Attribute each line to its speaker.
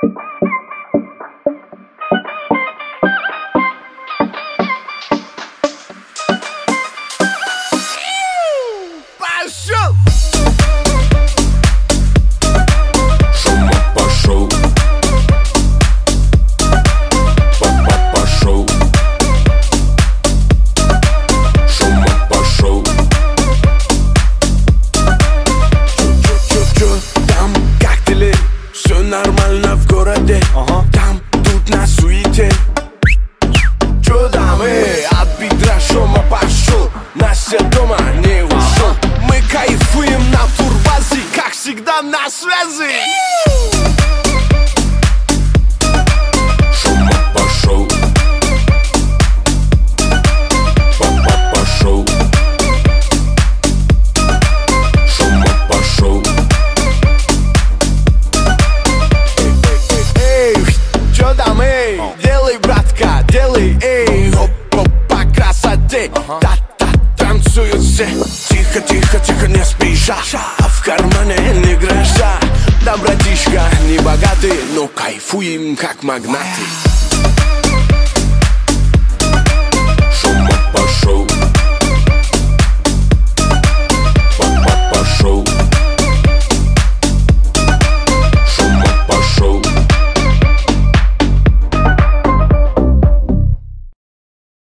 Speaker 1: Пошел!
Speaker 2: Шумок пошел. Пошел. Шумок пошел.
Speaker 1: Чё там, как ты ли? Все нормально в городе. Там, тут на суете. Чё там, от бедра шума пошел. Настя дома не ушел. Мы кайфуем на турбазе, как всегда на связи.
Speaker 2: Шумок пошел. Пошел. Шумок пошел.
Speaker 1: Эй, чё там, делай, братка, делай, хоп, по красоте. Та-та, танцуют все. Тихо, тихо, тихо, не спеша. А в кармане не гроша. Да, братишка, не богатый, но кайфуем, как магнаты.